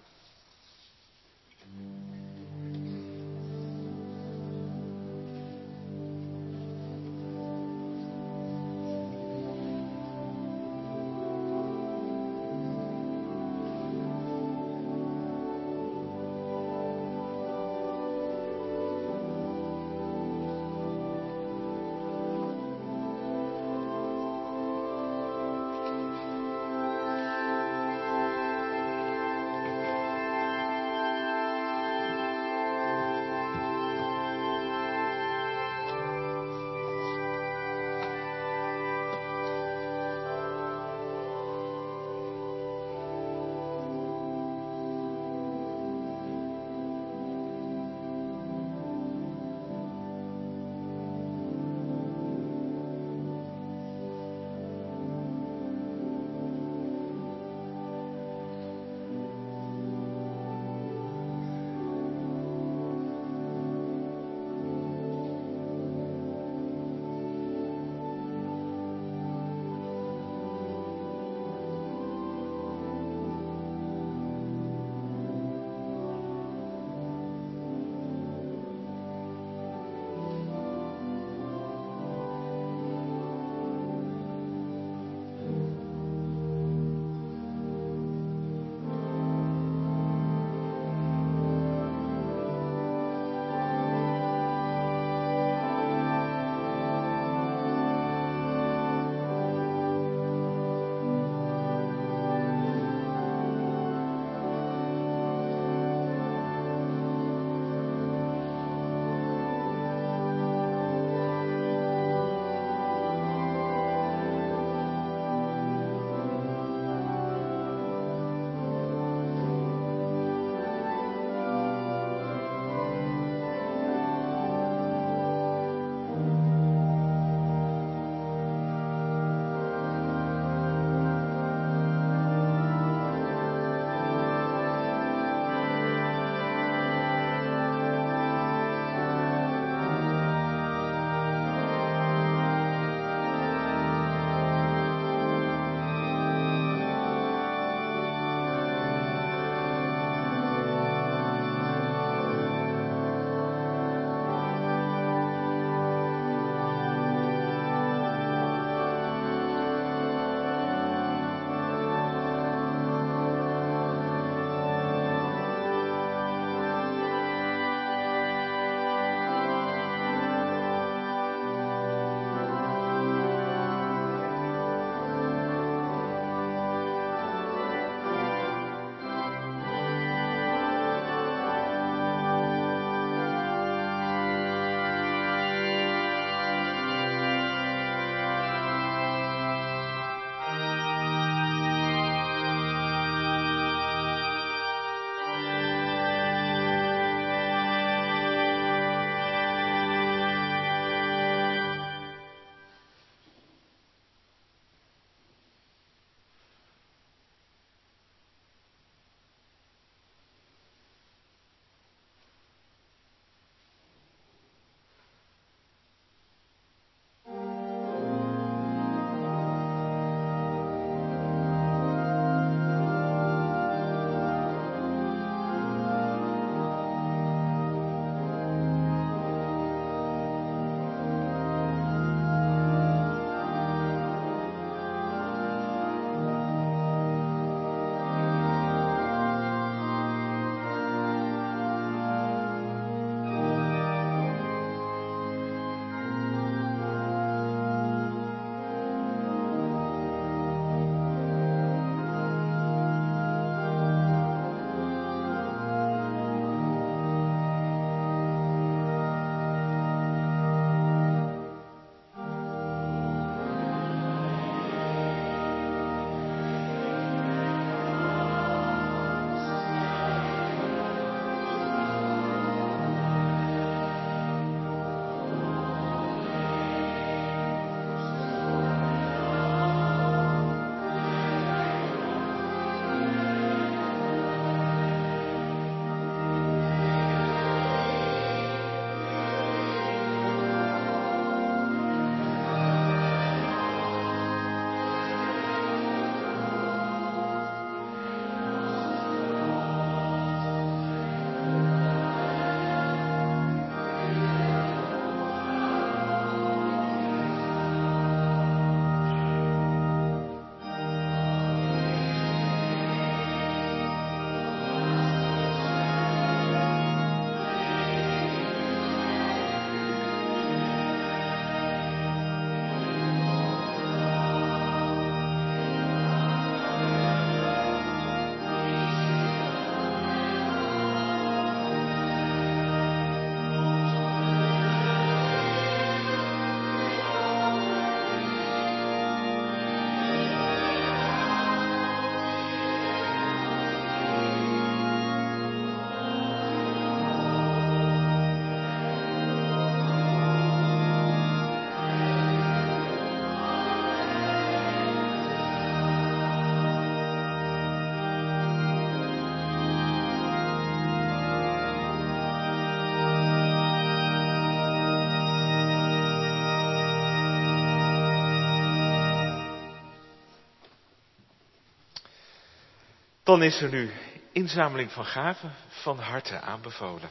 Dan is er nu inzameling van gaven, van harte aanbevolen.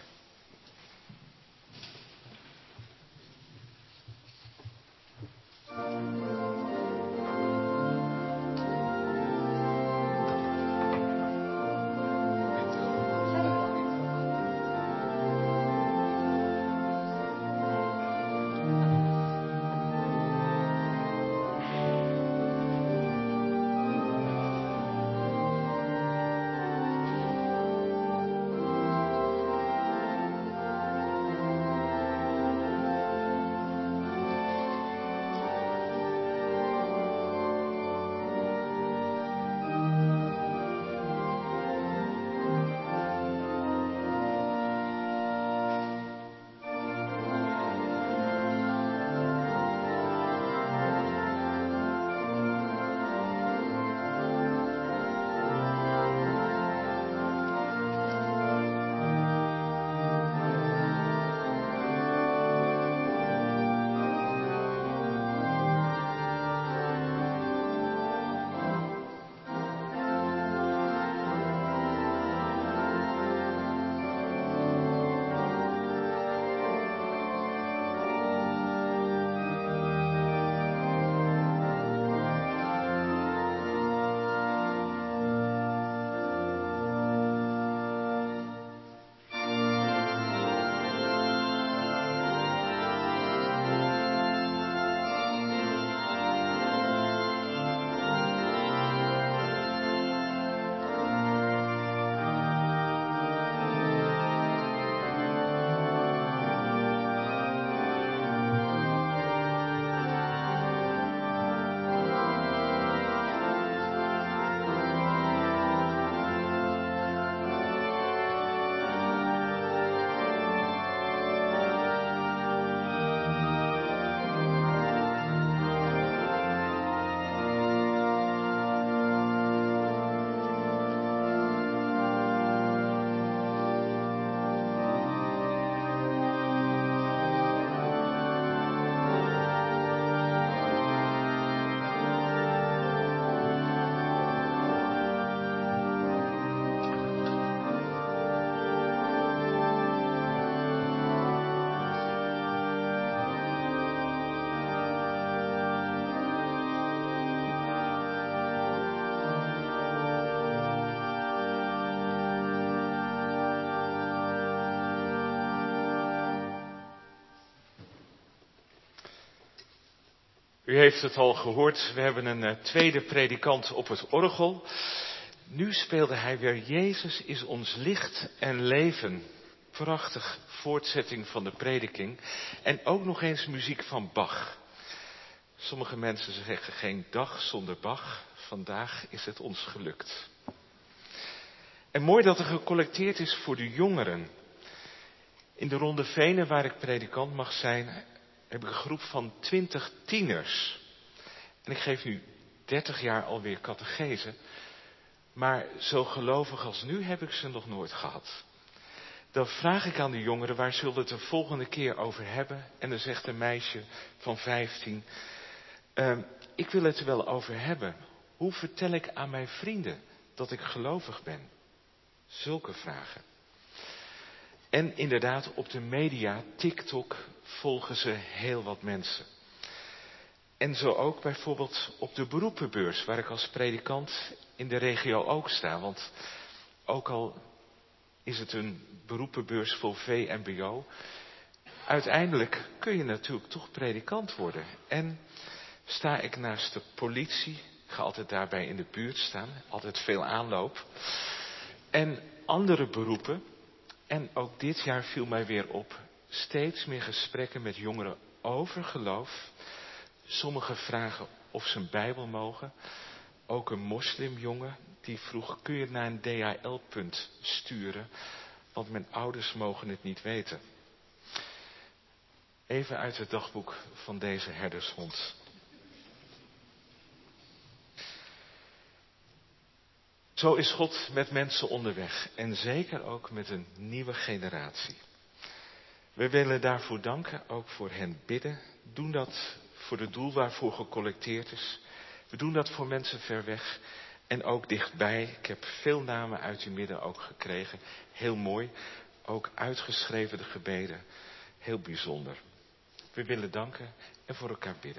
U heeft het al gehoord, we hebben een tweede predikant op het orgel. Nu speelde hij weer Jezus is ons licht en leven. Prachtig voortzetting van de prediking. En ook nog eens muziek van Bach. Sommige mensen zeggen geen dag zonder Bach. Vandaag is het ons gelukt. En mooi dat er gecollecteerd is voor de jongeren. In de Ronde Venen, waar ik predikant mag zijn, heb ik een groep van 20 tieners. En ik geef nu 30 jaar alweer catechese. Maar zo gelovig als nu heb ik ze nog nooit gehad. Dan vraag ik aan de jongeren, waar zullen we het de volgende keer over hebben? En dan zegt een meisje van 15, ik wil het er wel over hebben. Hoe vertel ik aan mijn vrienden dat ik gelovig ben? Zulke vragen. En inderdaad, op de media, TikTok, volgen ze heel wat mensen. En zo ook bijvoorbeeld op de beroepenbeurs, waar ik als predikant in de regio ook sta. Want ook al is het een beroepenbeurs voor VMBO, uiteindelijk kun je natuurlijk toch predikant worden. En sta ik naast de politie, ik ga altijd daarbij in de buurt staan, altijd veel aanloop. En andere beroepen. En ook dit jaar viel mij weer op, steeds meer gesprekken met jongeren over geloof. Sommigen vragen of ze een Bijbel mogen. Ook een moslimjongen die vroeg, kun je het naar een DHL-punt sturen? Want mijn ouders mogen het niet weten. Even uit het dagboek van deze herdershond. Zo is God met mensen onderweg en zeker ook met een nieuwe generatie. We willen daarvoor danken, ook voor hen bidden. Doen dat voor het doel waarvoor gecollecteerd is. We doen dat voor mensen ver weg. en ook dichtbij. Ik heb veel namen uit uw midden ook gekregen. Heel mooi. Ook uitgeschreven de gebeden. Heel bijzonder. We willen danken en voor elkaar bidden.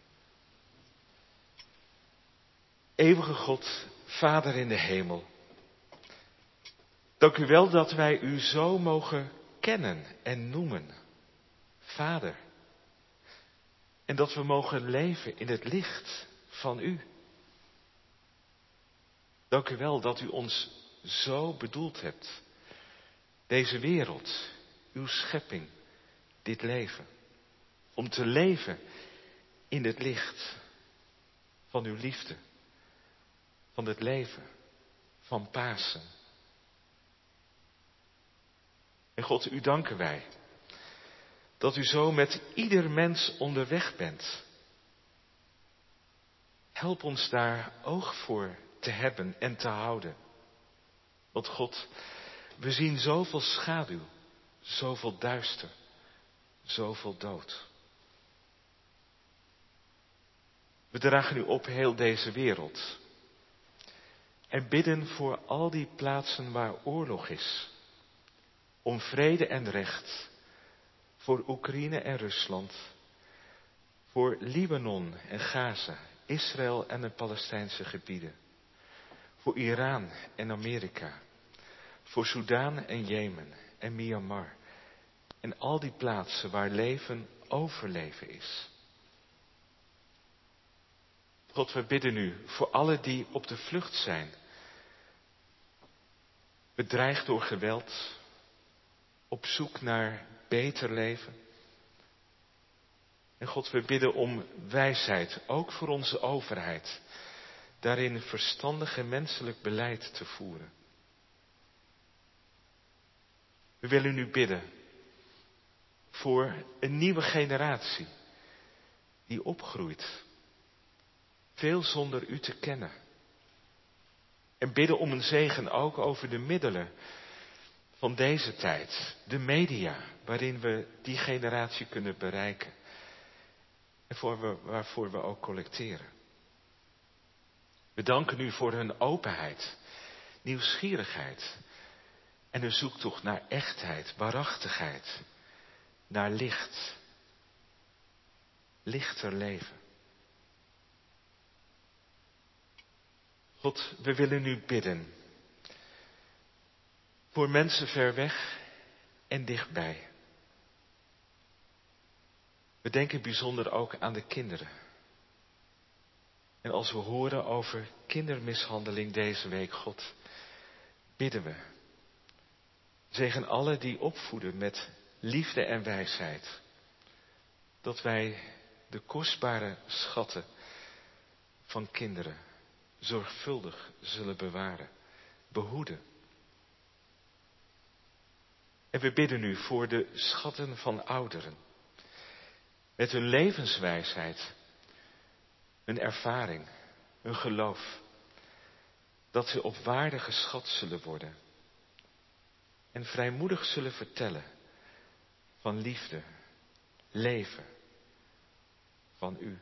Eeuwige God, Vader in de hemel. Dank u wel dat wij u zo mogen kennen en noemen. Vader. En dat we mogen leven in het licht van u. Dank u wel dat u ons zo bedoeld hebt. Deze wereld, uw schepping, dit leven. Om te leven in het licht van uw liefde. Van het leven van Pasen. En God, u danken wij. Dat u zo met ieder mens onderweg bent. Help ons daar oog voor te hebben en te houden. Want God, we zien zoveel schaduw, zoveel duister, zoveel dood. We dragen u op heel deze wereld. En bidden voor al die plaatsen waar oorlog is. Om vrede en recht. Voor Oekraïne en Rusland. Voor Libanon en Gaza, Israël en de Palestijnse gebieden. Voor Iran en Amerika. Voor Soedan en Jemen en Myanmar. En al die plaatsen waar leven overleven is. God, we bidden u voor allen die op de vlucht zijn. Bedreigd door geweld. Op zoek naar beter leven. En God, we bidden om wijsheid, ook voor onze overheid. Daarin verstandig en menselijk beleid te voeren. We willen u bidden voor een nieuwe generatie die opgroeit. Veel zonder u te kennen. En bidden om een zegen ook over de middelen van deze tijd. De media, waarin we die generatie kunnen bereiken. En waarvoor we ook collecteren. We danken u voor hun openheid, nieuwsgierigheid. En hun zoektocht naar echtheid, waarachtigheid. Naar licht. Lichter leven. God, we willen u bidden. Voor mensen ver weg en dichtbij. We denken bijzonder ook aan de kinderen. En als we horen over kindermishandeling deze week, God, bidden we. Zegen allen die opvoeden met liefde en wijsheid. Dat wij de kostbare schatten van kinderen zorgvuldig zullen bewaren, behoeden. En we bidden u voor de schatten van ouderen. Met hun levenswijsheid, hun ervaring, hun geloof. Dat ze op waarde geschat zullen worden. En vrijmoedig zullen vertellen van liefde, leven, van u.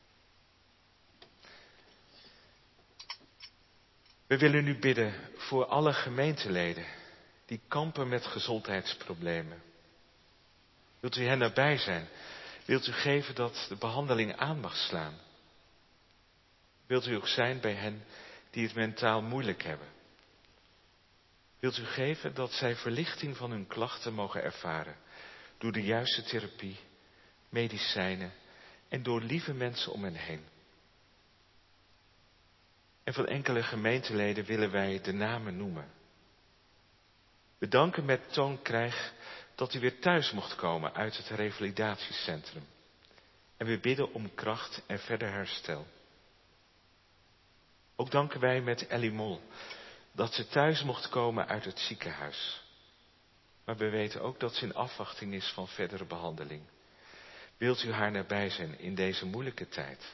We willen u bidden voor alle gemeenteleden die kampen met gezondheidsproblemen. Wilt u hen nabij zijn? Wilt u geven dat de behandeling aan mag slaan? Wilt u ook zijn bij hen die het mentaal moeilijk hebben? Wilt u geven dat zij verlichting van hun klachten mogen ervaren door de juiste therapie, medicijnen en door lieve mensen om hen heen? En van enkele gemeenteleden willen wij de namen noemen. We danken met Toon Krijg dat u weer thuis mocht komen uit het revalidatiecentrum. En we bidden om kracht en verder herstel. Ook danken wij met Ellie Mol dat ze thuis mocht komen uit het ziekenhuis. Maar we weten ook dat ze in afwachting is van verdere behandeling. Wilt u haar nabij zijn in deze moeilijke tijd?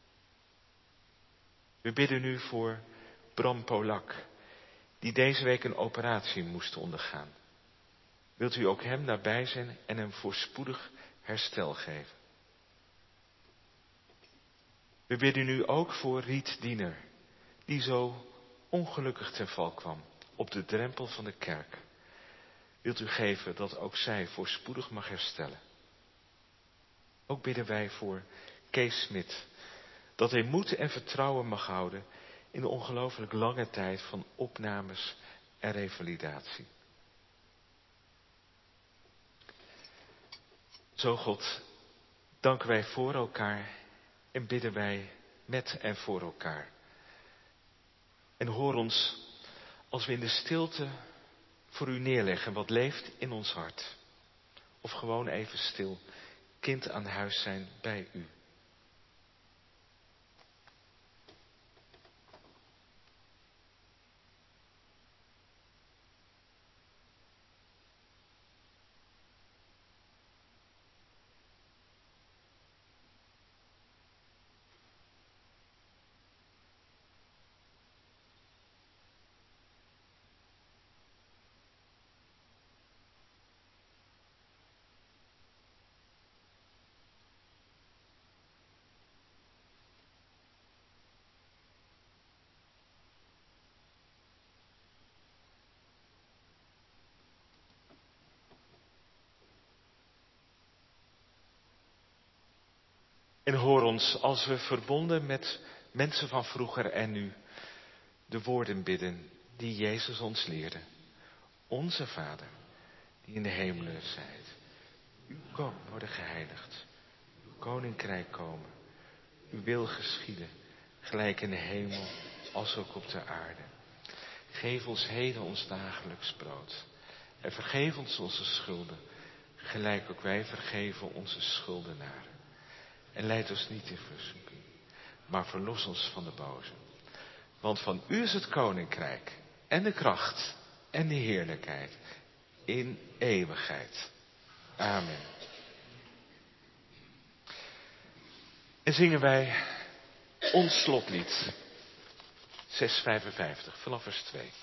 We bidden nu voor Bram Polak, die deze week een operatie moest ondergaan. Wilt u ook hem nabij zijn en hem voorspoedig herstel geven? We bidden nu ook voor Riet Diener, die zo ongelukkig ten val kwam op de drempel van de kerk. Wilt u geven dat ook zij voorspoedig mag herstellen. Ook bidden wij voor Kees Smit, dat hij moed en vertrouwen mag houden in de ongelooflijk lange tijd van opnames en revalidatie. Zo God, danken wij voor elkaar en bidden wij met en voor elkaar. En hoor ons als we in de stilte voor u neerleggen wat leeft in ons hart. Of gewoon even stil, kind aan huis zijn bij u. En hoor ons als we verbonden met mensen van vroeger en nu de woorden bidden die Jezus ons leerde. Onze Vader, die in de hemelen zijt. Uw kom worden geheiligd. Uw koninkrijk komen. Uw wil geschieden, gelijk in de hemel als ook op de aarde. Geef ons heden ons dagelijks brood. En vergeef ons onze schulden, gelijk ook wij vergeven onze schuldenaren. En leid ons niet in verzoeking, maar verlos ons van de boze. Want van u is het koninkrijk en de kracht en de heerlijkheid in eeuwigheid. Amen. En zingen wij ons slotlied 655 vanaf vers 2.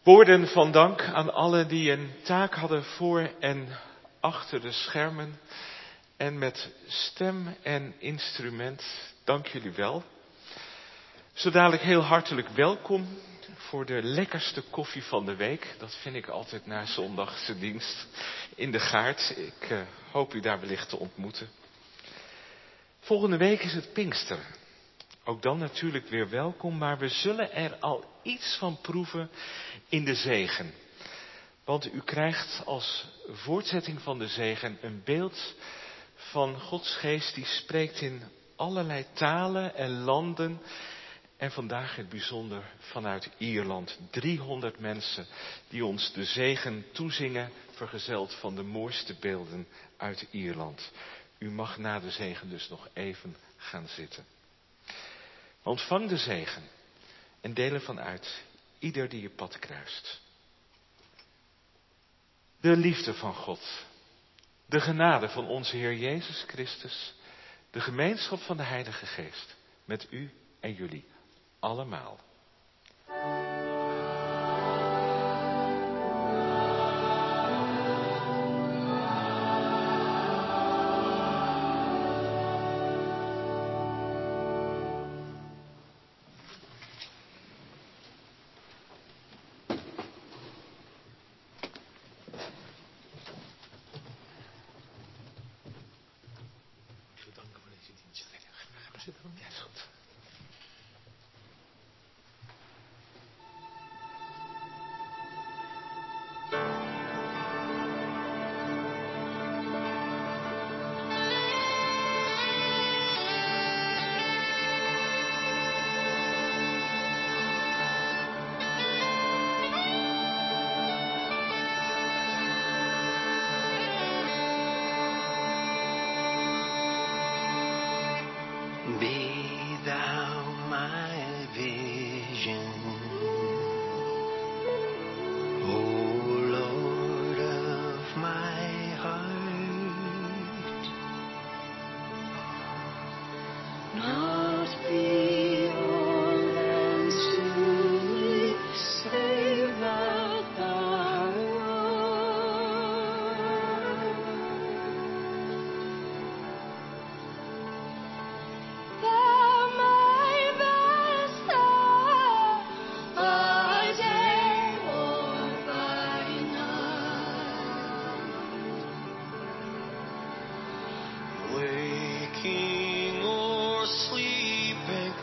Woorden van dank aan allen die een taak hadden voor en achter de schermen. En met stem en instrument, dank jullie wel. Zo dadelijk heel hartelijk welkom voor de lekkerste koffie van de week. Dat vind ik altijd na zondagse dienst in de Gaard. Ik hoop u daar wellicht te ontmoeten. Volgende week is het Pinksteren. Ook dan natuurlijk weer welkom, maar we zullen er al iets van proeven in de zegen. Want u krijgt als voortzetting van de zegen een beeld van Gods geest die spreekt in allerlei talen en landen. En vandaag in het bijzonder vanuit Ierland. 300 mensen die ons de zegen toezingen, vergezeld van de mooiste beelden uit Ierland. U mag na de zegen dus nog even gaan zitten. Ontvang de zegen en deel ervan uit, ieder die je pad kruist. De liefde van God, de genade van onze Heer Jezus Christus, de gemeenschap van de Heilige Geest, met u en jullie allemaal. Ja, is goed. Be thou my vision, O Lord of my heart. Not be all and truly save that thou art. Thou my master, by day or by night, waking or sleeping,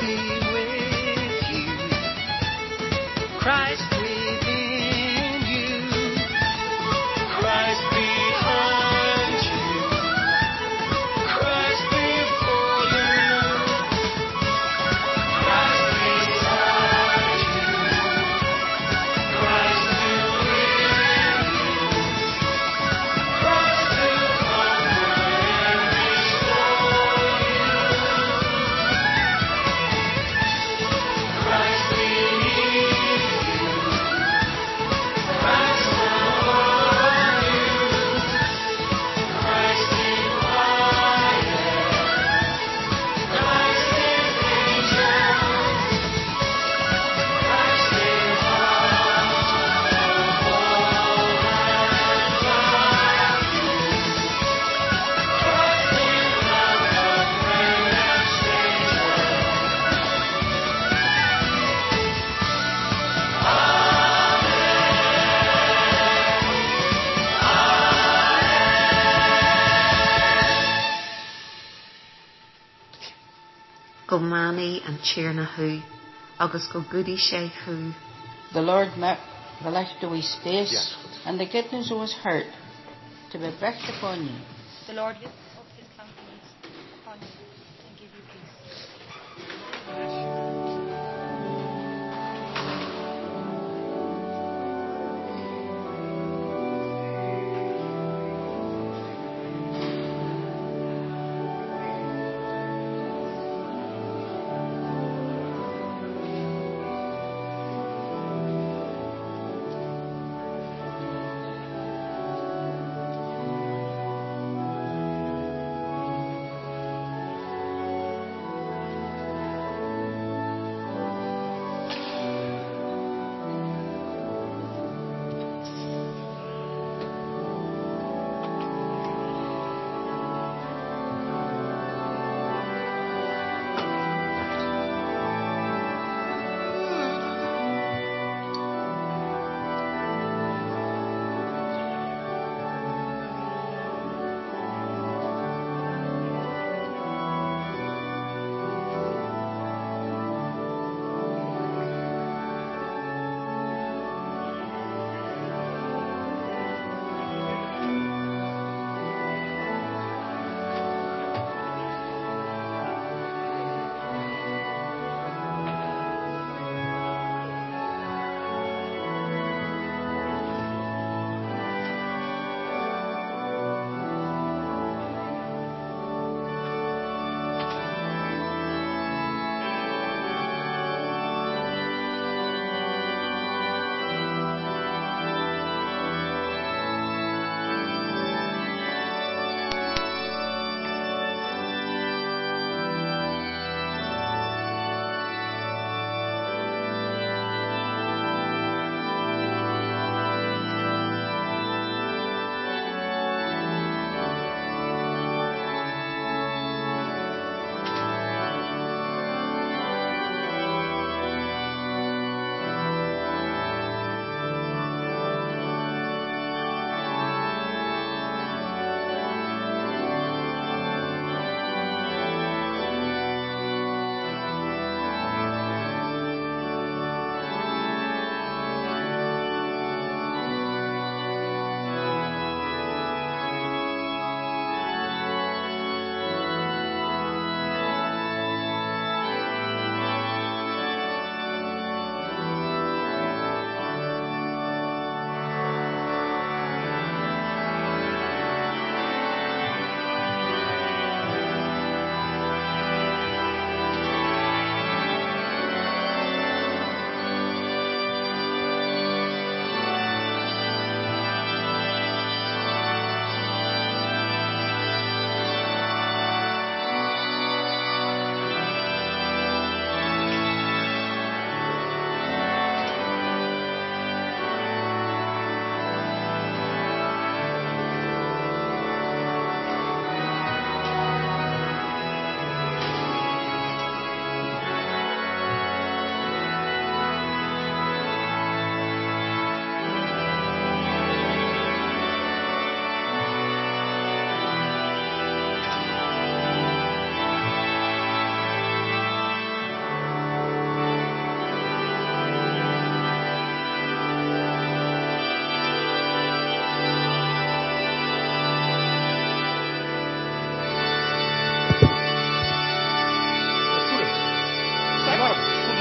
be with you. Christ within you. Christ behind you. Christ before you. Christ beside you. Christ to win you. Christ to comfort and restore you. Christ beneath you. Christ above you. Christ in quiet. Christ in danger. Christ in heart of all that love you. Christ in love of friend and stranger. Go mani and cheerna hu, agus go goody sé hu. The Lord will let the wee space, Yes. and the goodness of his heart to be back upon you. The Lord lifts up his countenance upon you and give you peace.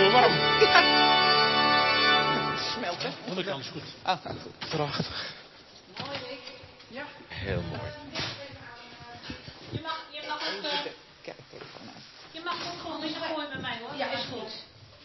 heel warm. Het smelt, hè? Onderkant is goed. Ah, nou goed. Prachtig. Mooi, Rick. Ja. Heel mooi.